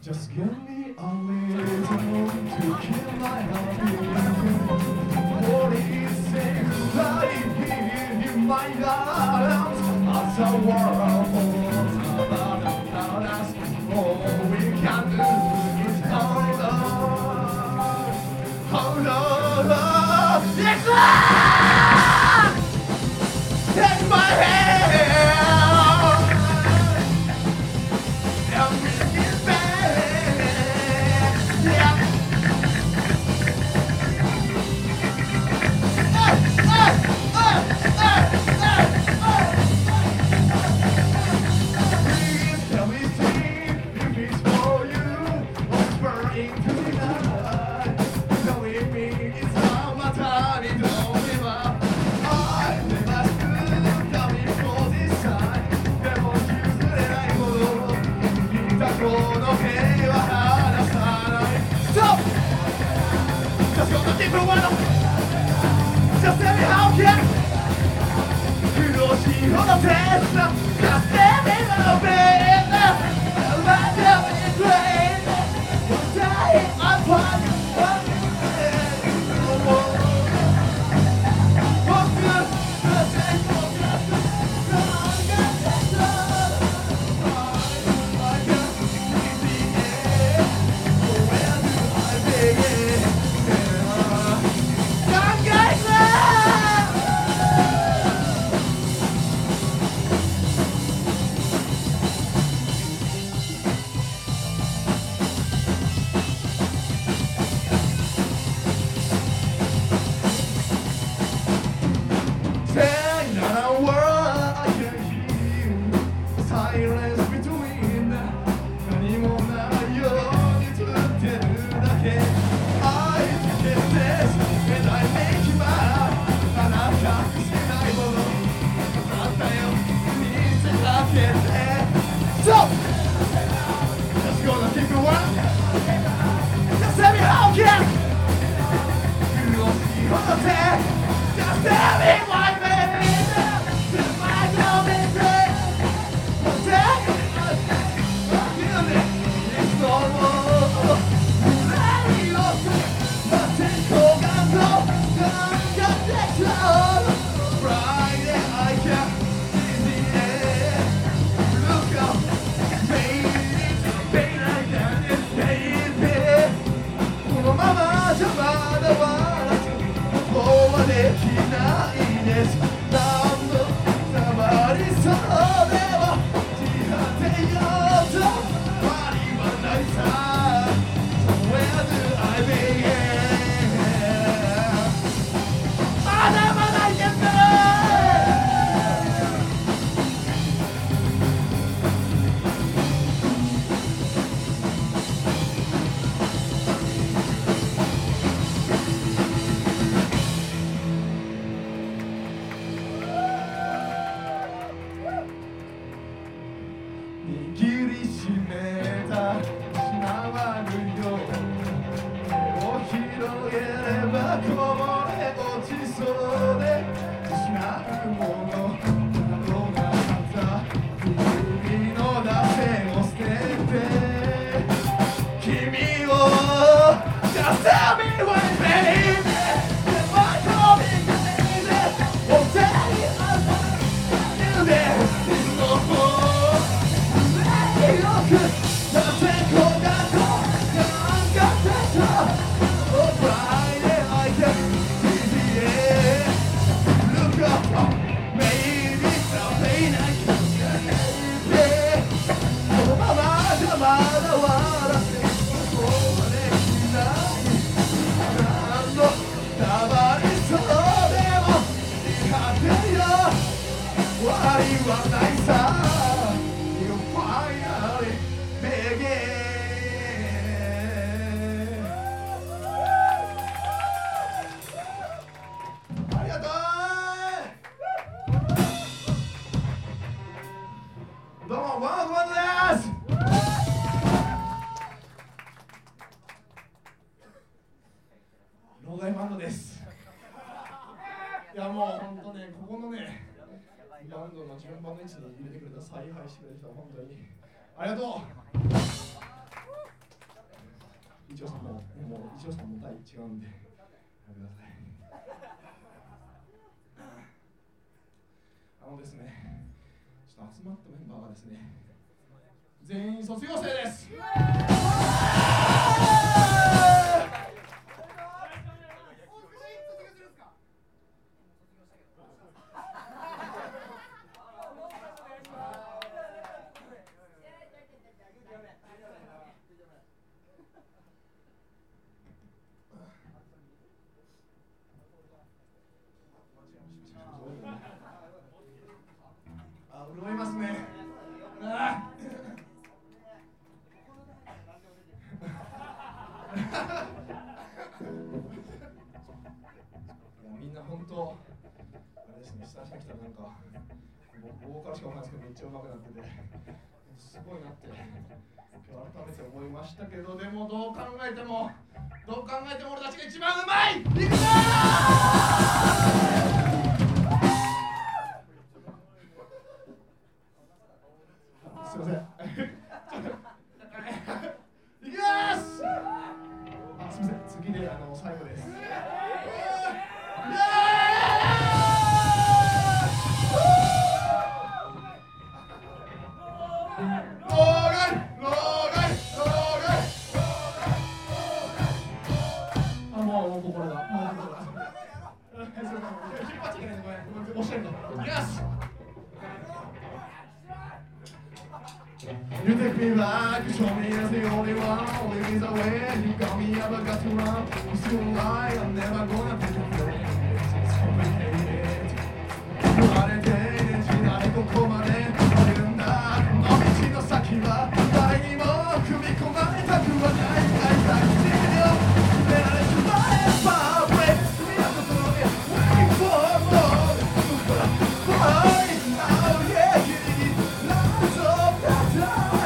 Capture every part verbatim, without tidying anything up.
Just give me a reason to kill my heart. What is it right here in my arms? As a world falls about us, all we can do is hold on, hold on. It's love! Take my hand. Just tell me how can苦しいほど切な Just tell me how bad My love is great You're dying apart Just tell me why, baby. Just my love is great. Tell me what you need. It's normal. Very often, nothing cold and low. Can't get that close. Friday, I can see the air. Look up, baby. Pain I can't escape. このままじゃまだ笑うできないです何度たまりそうでも自果てようと終わりはないさ Where do I begin まだまだいけんだ握りしめたしまわぬよ手を広げればこぼれ落ちそうで失うものなどがあった指の出せを捨てて君を Just tell me when baby If I call me crazy Oh tell me I'm not you there It's no moreどうもワンワンワンです。ローダイバンドです。いやもう本当ね、ここのねラウンドの順番の位置に入れてくれた、采配してくれた人は本当にありがとう。 一応さんも、もう一応さんも代違うんで、やめてください。あのですね、ちょっと集まったメンバーがですね、全員卒業生です。あ、潤いますね。あいやみんな本当あれですね、久しぶりに来たらなんかボーカルしかわかんないですけどめっちゃ上手くなっててすごいなって今日改めて思いましたけど、でもどう考えてもどう考えても俺たちが一番うまい。いくぞーすいませんいきますあ、すいません、次であの最後です。You take me back, you show me as the only one. Only ways away, you got me, I've got to run. You still lie, I'm never gonna take it away. It's complicated. 言われてねじられここまで来るんだ。この道の先は誰にも組み込まれたくはない。大体自由決められちまえば Break me up to the wait for more. Fight out, yeah, yeah. Lots of that time.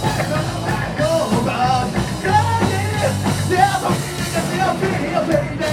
Baby